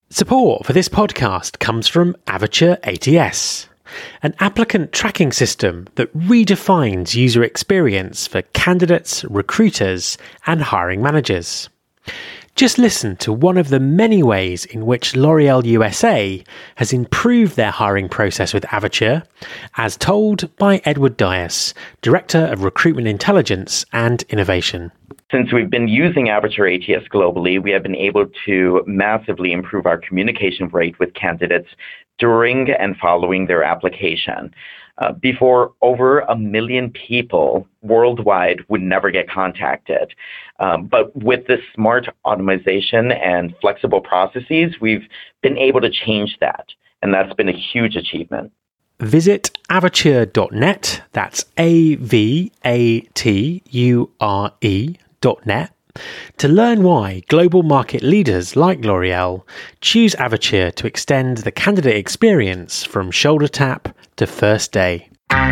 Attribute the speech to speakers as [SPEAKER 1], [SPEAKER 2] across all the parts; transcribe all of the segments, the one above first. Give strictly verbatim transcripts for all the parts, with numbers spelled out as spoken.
[SPEAKER 1] Support for this podcast comes from Avature A T S, an applicant tracking system that redefines user experience for candidates, recruiters, and hiring managers. Just listen to one of the many ways in which L'Oréal U S A has improved their hiring process with Avature, as told by Edward Dias, Director of Recruitment Intelligence and Innovation.
[SPEAKER 2] Since we've been using Avature A T S globally, we have been able to massively improve our communication rate with candidates during and following their application. Uh, before, over a million people worldwide would never get contacted. Um, but with this smart automation and flexible processes, we've been able to change that. And that's been a huge achievement.
[SPEAKER 1] Visit avature dot net, that's A V A T U R E dot net, to learn why global market leaders like L'Oréal choose Avature to extend the candidate experience from shoulder tap to first day.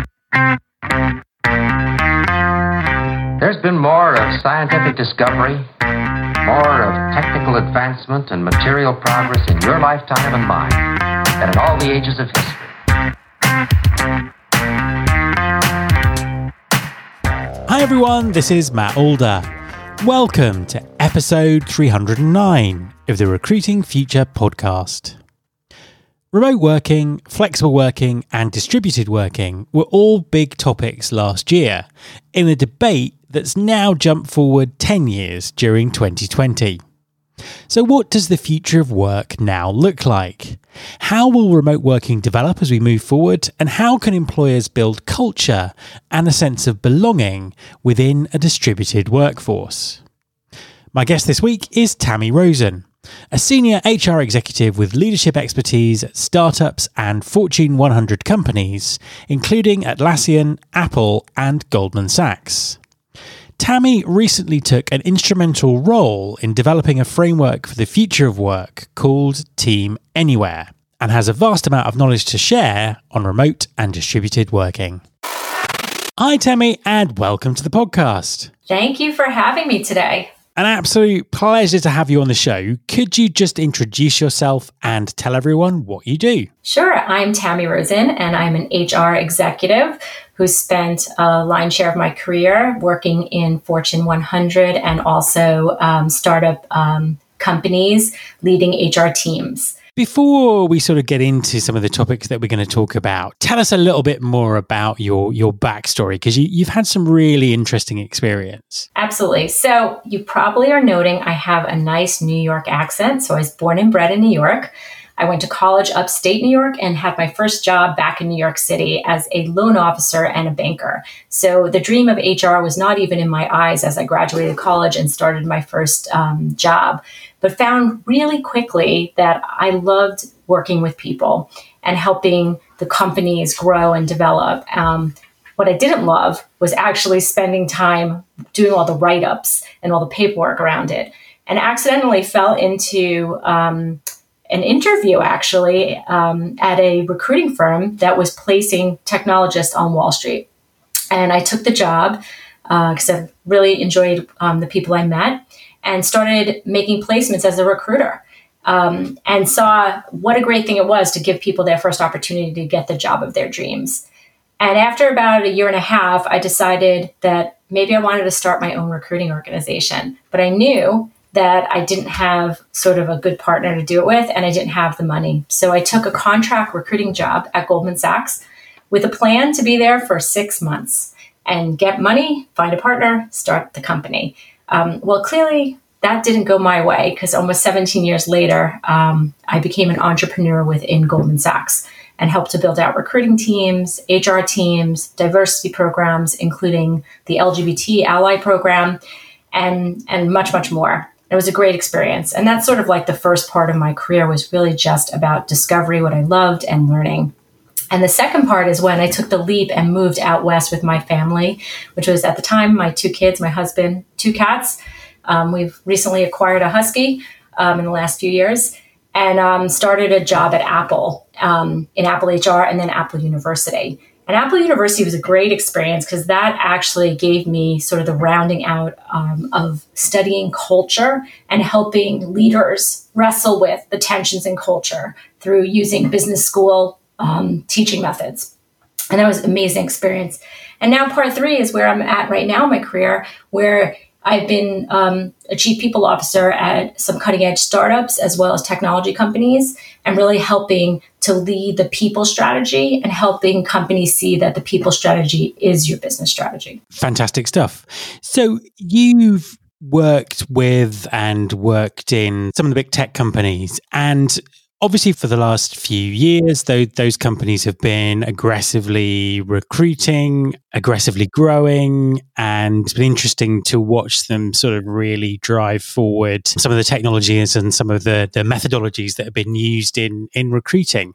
[SPEAKER 3] There's been more of scientific discovery, more of technical advancement and material progress in your lifetime and mine than in all the ages of history.
[SPEAKER 4] Hi everyone, this is Matt Alder. Welcome to episode three hundred nine of the Recruiting Future podcast. Remote working, flexible working, and distributed working were all big topics last year in a debate that's now jumped forward ten years during twenty twenty. So what does the future of work now look like? How will remote working develop as we move forward? And how can employers build culture and a sense of belonging within a distributed workforce? My guest this week is Tammy Rosen, a senior H R executive with leadership expertise at startups and Fortune one hundred companies, including Atlassian, Apple, and Goldman Sachs. Tammy recently took an instrumental role in developing a framework for the future of work called Team Anywhere, and has a vast amount of knowledge to share on remote and distributed working. Hi Tammy, and welcome to the podcast.
[SPEAKER 5] Thank you for having me today.
[SPEAKER 4] An absolute pleasure to have you on the show. Could you just introduce yourself and tell everyone what you do?
[SPEAKER 5] Sure. I'm Tammy Rosen, and I'm an H R executive who spent a lion's share of my career working in Fortune one hundred and also um, startup um, companies leading H R teams.
[SPEAKER 4] Before we sort of get into some of the topics that we're going to talk about, tell us a little bit more about your, your backstory, because you, you've had some really interesting experience.
[SPEAKER 5] Absolutely. So you probably are noting I have a nice New York accent. So I was born and bred in New York. I went to college upstate New York and had my first job back in New York City as a loan officer and a banker. So the dream of H R was not even in my eyes as I graduated college and started my first um, job, but found really quickly that I loved working with people and helping the companies grow and develop. Um, what I didn't love was actually spending time doing all the write-ups and all the paperwork around it, and accidentally fell into um, an interview actually um, at a recruiting firm that was placing technologists on Wall Street. And I took the job because uh, I really enjoyed um, the people I met and started making placements as a recruiter um, and saw what a great thing it was to give people their first opportunity to get the job of their dreams. And after about a year and a half, I decided that maybe I wanted to start my own recruiting organization, but I knew that I didn't have sort of a good partner to do it with, and I didn't have the money. So I took a contract recruiting job at Goldman Sachs with a plan to be there for six months and get money, find a partner, start the company. Um, well, clearly that didn't go my way because almost seventeen years later, um, I became an entrepreneur within Goldman Sachs and helped to build out recruiting teams, H R teams, diversity programs, including the L G B T ally program, and, and much, much more. It was a great experience. And that's sort of like the first part of my career was really just about discovery, what I loved, and learning. And the second part is when I took the leap and moved out west with my family, which was at the time my two kids, my husband, two cats. Um, we've recently acquired a husky um, in the last few years and um, started a job at Apple, um, in Apple H R and then Apple University. And Apple University was a great experience because that actually gave me sort of the rounding out um, of studying culture and helping leaders wrestle with the tensions in culture through using business school um, teaching methods. And that was an amazing experience. And now part three is where I'm at right now in my career, where I've been um, a chief people officer at some cutting edge startups as well as technology companies, and really helping to lead the people strategy and helping companies see that the people strategy is your business strategy.
[SPEAKER 4] Fantastic stuff. So you've worked with and worked in some of the big tech companies, and obviously, for the last few years, though, those companies have been aggressively recruiting, aggressively growing, and it's been interesting to watch them sort of really drive forward some of the technologies and some of the, the methodologies that have been used in, in recruiting.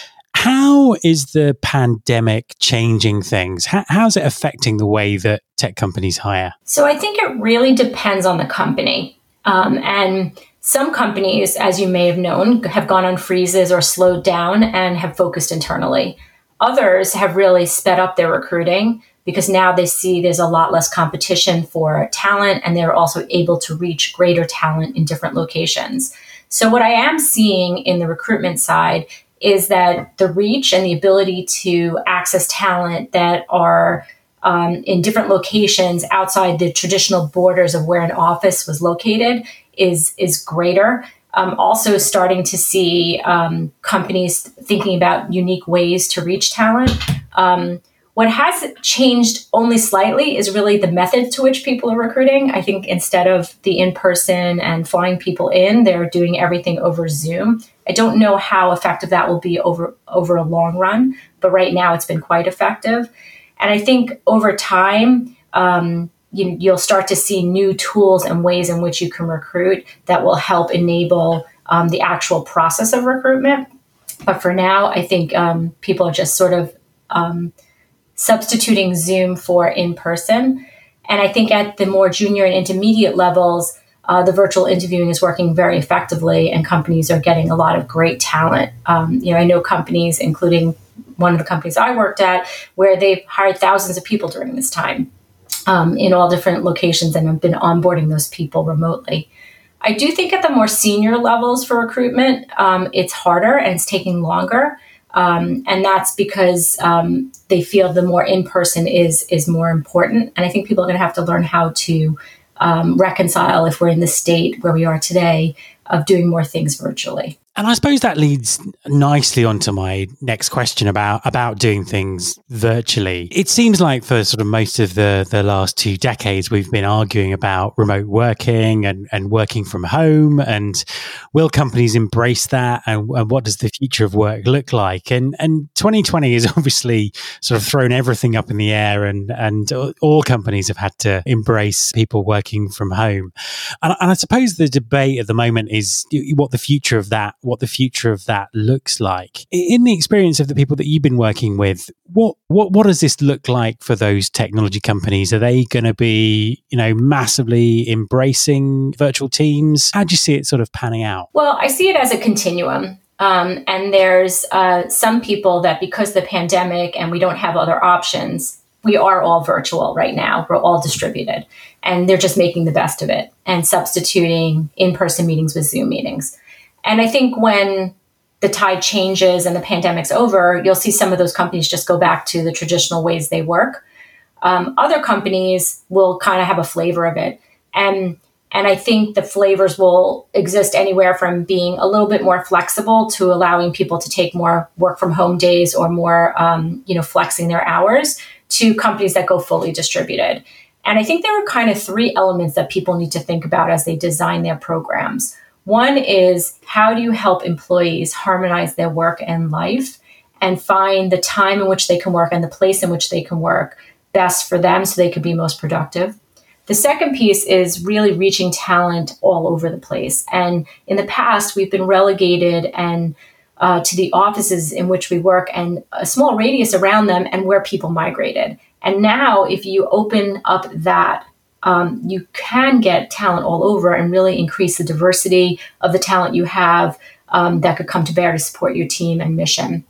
[SPEAKER 4] How is the pandemic changing things? How, how's it affecting the way that tech companies hire?
[SPEAKER 5] So I think it really depends on the company. Um, and Some companies, as you may have known, have gone on freezes or slowed down and have focused internally. Others have really sped up their recruiting because now they see there's a lot less competition for talent, and they're also able to reach greater talent in different locations. So what I am seeing in the recruitment side is that the reach and the ability to access talent that are um, in different locations outside the traditional borders of where an office was located is is greater. Um, also starting to see um, companies thinking about unique ways to reach talent. Um, what has changed only slightly is really the method to which people are recruiting. I think instead of the in-person and flying people in, they're doing everything over Zoom. I don't know how effective that will be over, over a long run, but right now it's been quite effective. And I think over time, um, You, you'll start to see new tools and ways in which you can recruit that will help enable um, the actual process of recruitment. But for now, I think um, people are just sort of um, substituting Zoom for in-person. And I think at the more junior and intermediate levels, uh, the virtual interviewing is working very effectively, and companies are getting a lot of great talent. Um, you know, I know companies, including one of the companies I worked at, where they've hired thousands of people during this time. Um, in all different locations, and have been onboarding those people remotely. I do think at the more senior levels for recruitment, um, it's harder and it's taking longer. Um, and that's because um, they feel the more in-person is is more important. And I think people are going to have to learn how to um, reconcile, if we're in the state where we are today, of doing more things virtually.
[SPEAKER 4] And I suppose that leads nicely onto my next question about, about doing things virtually. It seems like for sort of most of the, the last two decades, we've been arguing about remote working and, and working from home, and will companies embrace that, and, and what does the future of work look like? And and twenty twenty has obviously sort of thrown everything up in the air, and, and all companies have had to embrace people working from home. And, and I suppose the debate at the moment is what the future of that what the future of that looks like. In the experience of the people that you've been working with, what what what does this look like for those technology companies? Are they going to be, you know, massively embracing virtual teams? How do you see it sort of panning out?
[SPEAKER 5] Well, I see it as a continuum. Um, and there's uh, some people that, because of the pandemic and we don't have other options, we are all virtual right now. We're all distributed, and they're just making the best of it and substituting in-person meetings with Zoom meetings. And I think when the tide changes and the pandemic's over, you'll see some of those companies just go back to the traditional ways they work. Um, other companies will kind of have a flavor of it. And, and I think the flavors will exist anywhere from being a little bit more flexible to allowing people to take more work from home days, or more, um, you know, flexing their hours, to companies that go fully distributed. And I think there are kind of three elements that people need to think about as they design their programs. One is, how do you help employees harmonize their work and life and find the time in which they can work and the place in which they can work best for them so they can be most productive? The second piece is really reaching talent all over the place. And in the past, we've been relegated and uh, to the offices in which we work and a small radius around them and where people migrated. And now, if you open up that, Um, you can get talent all over and really increase the diversity of the talent you have um, that could come to bear to support your team and mission.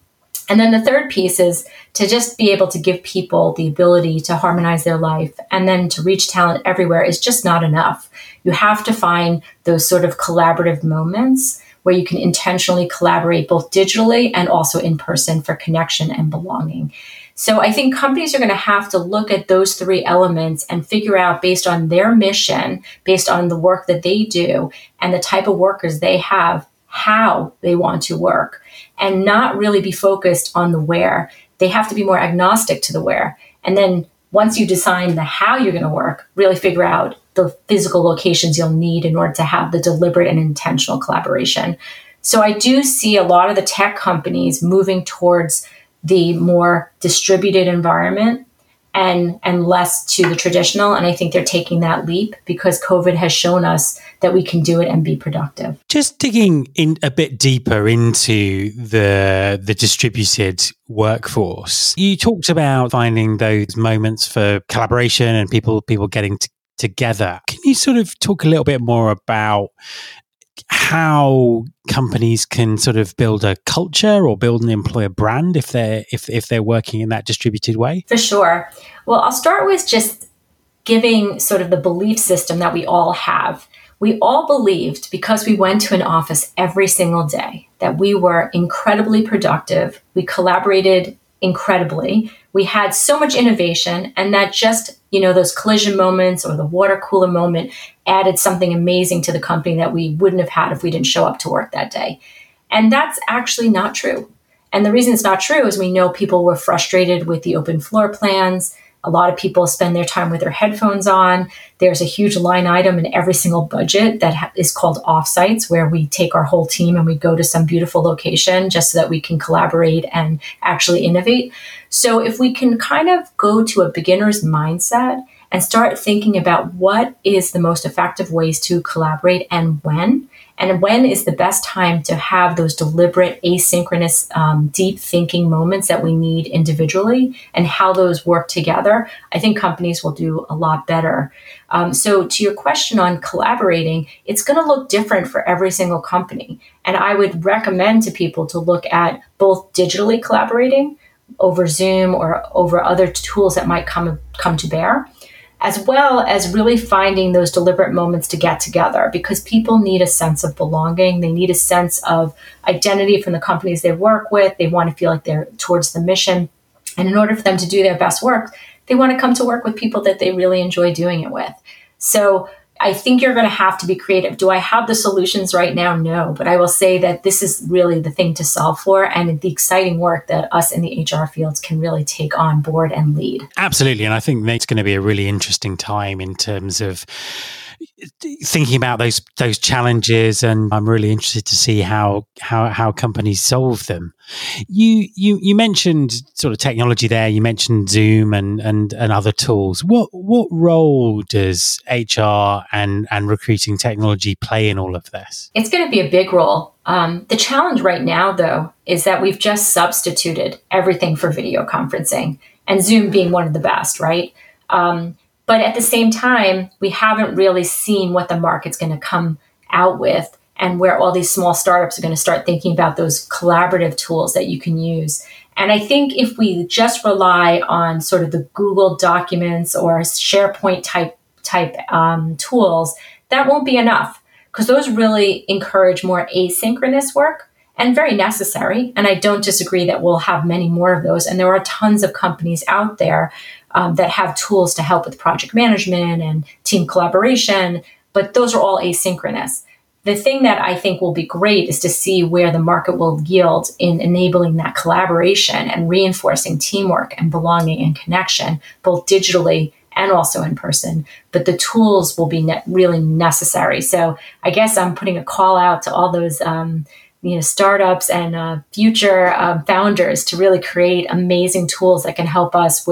[SPEAKER 5] And then the third piece is to just be able to give people the ability to harmonize their life, and then to reach talent everywhere is just not enough. You have to find those sort of collaborative moments where you can intentionally collaborate both digitally and also in person for connection and belonging. So I think companies are going to have to look at those three elements and figure out, based on their mission, based on the work that they do and the type of workers they have, how they want to work, and not really be focused on the where. They have to be more agnostic to the where. And then once you design the how you're going to work, really figure out the physical locations you'll need in order to have the deliberate and intentional collaboration. So I do see a lot of the tech companies moving towards the more distributed environment and and less to the traditional. And I think they're taking that leap because COVID has shown us that we can do it and be productive.
[SPEAKER 4] Just digging in a bit deeper into the the distributed workforce, you talked about finding those moments for collaboration and people people getting t- together. Can you sort of talk a little bit more about how companies can sort of build a culture or build an employer brand if they're if if they're working in that distributed way?
[SPEAKER 5] For sure. Well, I'll start with just giving sort of the belief system that we all have. We all believed, because we went to an office every single day, that we were incredibly productive. We collaborated incredibly. We had so much innovation, and that just, you know, those collision moments or the water cooler moment added something amazing to the company that we wouldn't have had if we didn't show up to work that day. And that's actually not true. And the reason it's not true is we know people were frustrated with the open floor plans. A lot of people spend their time with their headphones on. There's a huge line item in every single budget that ha- is called offsites, where we take our whole team and we go to some beautiful location just so that we can collaborate and actually innovate. So if we can kind of go to a beginner's mindset and start thinking about what is the most effective ways to collaborate and when, and when is the best time to have those deliberate, asynchronous, um, deep thinking moments that we need individually, and how those work together, I think companies will do a lot better. Um, so to your question on collaborating, it's going to look different for every single company. And I would recommend to people to look at both digitally collaborating over Zoom or over other tools that might come, come to bear, as well as really finding those deliberate moments to get together, because people need a sense of belonging. They need a sense of identity from the companies they work with. They want to feel like they're towards the mission. And in order for them to do their best work, they want to come to work with people that they really enjoy doing it with. So I think you're going to have to be creative. Do I have the solutions right now? No, but I will say that this is really the thing to solve for, and the exciting work that us in the H R fields can really take on board and lead.
[SPEAKER 4] Absolutely. And I think it's going to be a really interesting time in terms of thinking about those those challenges, and I'm really interested to see how how how companies solve them. You you you mentioned sort of technology there. You mentioned Zoom and and and other tools. What what role does H R and and recruiting technology play in all of this?
[SPEAKER 5] It's going to be a big role. Um, the challenge right now, though, is that we've just substituted everything for video conferencing, and Zoom being one of the best, right? Um, But at the same time, we haven't really seen what the market's going to come out with, and where all these small startups are going to start thinking about those collaborative tools that you can use. And I think if we just rely on sort of the Google Documents or SharePoint type type um, tools, that won't be enough, because those really encourage more asynchronous work, and very necessary. And I don't disagree that we'll have many more of those. And there are tons of companies out there um, that have tools to help with project management and team collaboration, but those are all asynchronous. The thing that I think will be great is to see where the market will yield in enabling that collaboration and reinforcing teamwork and belonging and connection, both digitally and also in person. But the tools will be ne- really necessary. So I guess I'm putting a call out to all those um, you know, startups and uh, future uh, founders to really create amazing tools that can help us with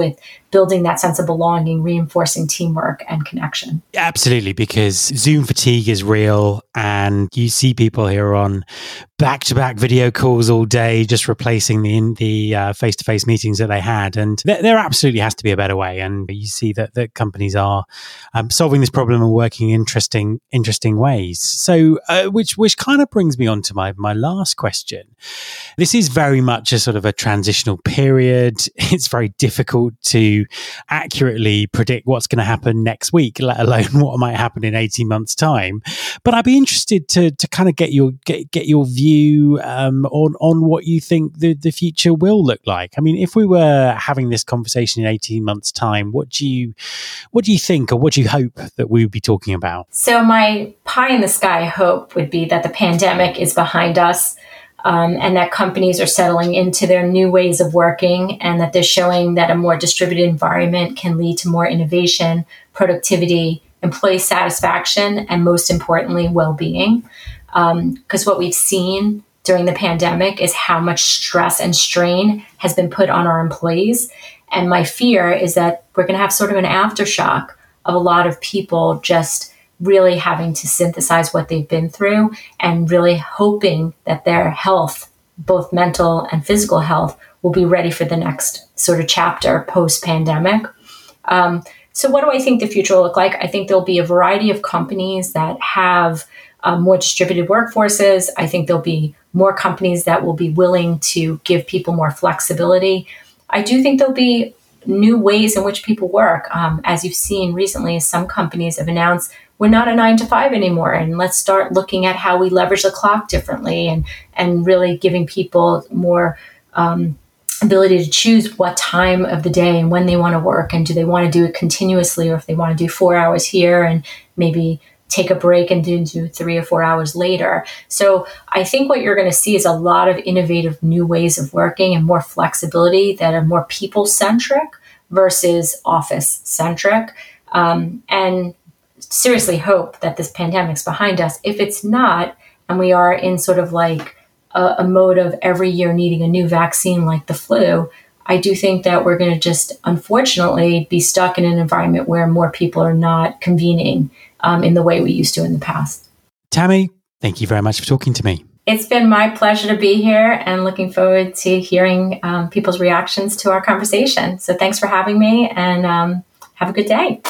[SPEAKER 5] building that sense of belonging, reinforcing teamwork and connection.
[SPEAKER 4] Absolutely, because Zoom fatigue is real, and you see people here on back-to-back video calls all day, just replacing the in the uh, face-to-face meetings that they had. And th- there absolutely has to be a better way. And you see that, that companies are um, solving this problem and working in interesting, interesting ways. So, uh, which which kind of brings me on to my my last question. This is very much a sort of a transitional period. It's very difficult to accurately predict what's going to happen next week, let alone what might happen in eighteen months' time. But I'd be interested to to kind of get your get, get your view um, on on what you think the, the future will look like. I mean, if we were having this conversation in eighteen months' time, what do you what do you think, or what do you hope that we would be talking about?
[SPEAKER 5] So my pie in the sky hope would be that the pandemic is behind us. Um, and that companies are settling into their new ways of working, and that they're showing that a more distributed environment can lead to more innovation, productivity, employee satisfaction, and most importantly, well-being. Because um, what we've seen during the pandemic is how much stress and strain has been put on our employees. And my fear is that we're going to have sort of an aftershock of a lot of people just really having to synthesize what they've been through, and really hoping that their health, both mental and physical health, will be ready for the next sort of chapter post-pandemic. Um, so what do I think the future will look like? I think there'll be a variety of companies that have uh, more distributed workforces. I think there'll be more companies that will be willing to give people more flexibility. I do think there'll be new ways in which people work. Um, as you've seen recently, some companies have announced we're not a nine to five anymore, and let's start looking at how we leverage the clock differently, and and really giving people more um, ability to choose what time of the day and when they want to work, and do they want to do it continuously, or if they want to do four hours here and maybe take a break and do, do three or four hours later. So I think what you're going to see is a lot of innovative new ways of working and more flexibility that are more people-centric versus office-centric. Um, and seriously hope that this pandemic's behind us. If it's not, and we are in sort of like a, a mode of every year needing a new vaccine like the flu, I do think that we're going to just unfortunately be stuck in an environment where more people are not convening um, in the way we used to in the past.
[SPEAKER 4] Tammy, thank you very much for talking to me.
[SPEAKER 5] It's been my pleasure to be here, and looking forward to hearing um, people's reactions to our conversation. So thanks for having me, and um, have a good day.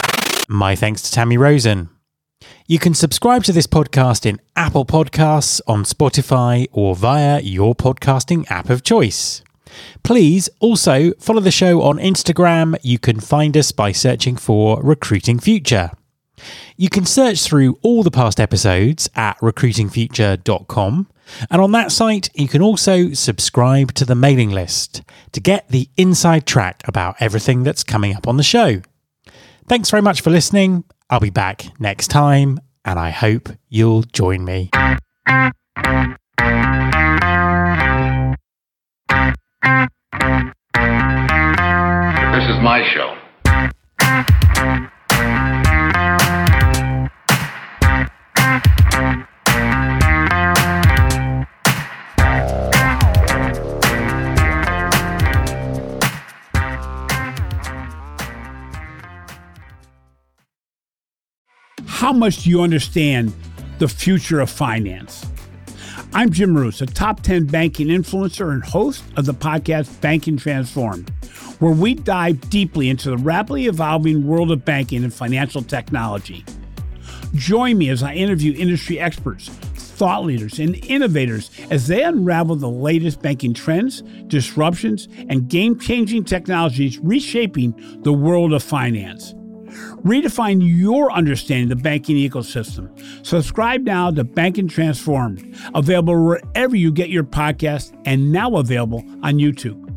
[SPEAKER 4] My thanks to Tammy Rosen. You can subscribe to this podcast in Apple Podcasts, on Spotify, or via your podcasting app of choice. Please also follow the show on Instagram. You can find us by searching for Recruiting Future. You can search through all the past episodes at recruiting future dot com, and on that site you can also subscribe to the mailing list to get the inside track about everything that's coming up on the show. Thanks very much for listening. I'll be back next time, and I hope you'll join me.
[SPEAKER 6] This is my show.
[SPEAKER 7] How much do you understand the future of finance? I'm Jim Roos, a top ten banking influencer and host of the podcast Banking Transformed, where we dive deeply into the rapidly evolving world of banking and financial technology. Join me as I interview industry experts, thought leaders, and innovators as they unravel the latest banking trends, disruptions, and game-changing technologies reshaping the world of finance. Redefine your understanding of the banking ecosystem. Subscribe now to Banking Transformed, available wherever you get your podcasts and now available on YouTube.